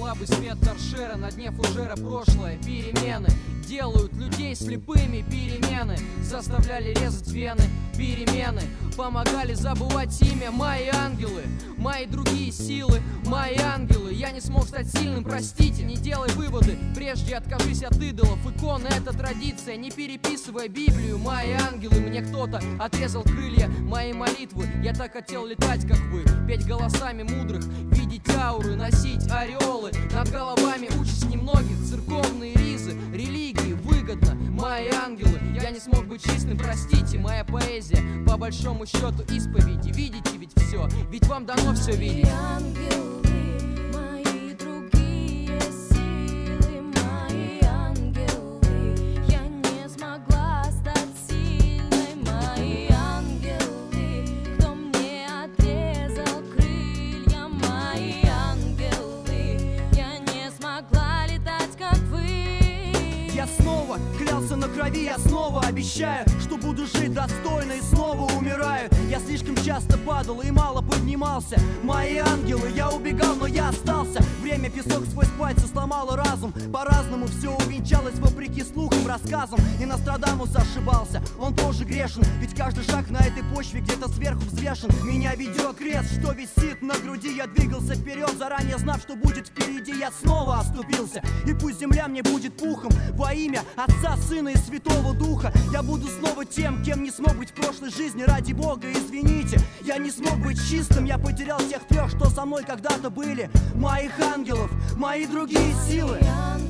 слабый свет торшера, на дне фужера прошлое, перемены делают людей слепыми, перемены заставляли резать вены, перемены помогали забывать имя. Мои ангелы, мои другие силы, мои ангелы. Я не смог стать сильным, простите, не делай выводы, прежде откажись от идолов. Иконы — это традиция, не переписывай Библию. Мои ангелы, мне кто-то отрезал крылья, мои молитвы. Я так хотел летать, как вы, петь голосами мудрых, видеть ауры, носить ореолы над головами. Участь немногих, церковные ризы, религии выгодно. Мои ангелы, я не смог быть чистым, простите. Моя поэзия, по большому счету, исповеди. Видите ведь все, ведь вам дано все видеть. Я снова клялся на крови, я снова обещаю, что буду жить достойно и снова умираю. Я слишком часто падал и мало поднимался. Мои ангелы, я убегал, но я остался. Время песок сквозь пальцы сломало разум. По-разному все увенчалось вопреки слухам, рассказам. И Нострадамус ошибался, он тоже грешен. Ведь каждый шаг на этой почве где-то сверху взвешен. Меня ведет крест, что висит на груди. Я двигался вперед, заранее знав, что будет впереди. Я снова оступился, и пусть земля мне будет пухом. Во имя Отца, Сына и Святого Духа я буду снова тем, кем не смог быть в прошлой жизни. Ради Бога, извините, я не смог быть чистым. Я потерял тех трех, что со мной когда-то были. Моих ангелов, мои другие силы.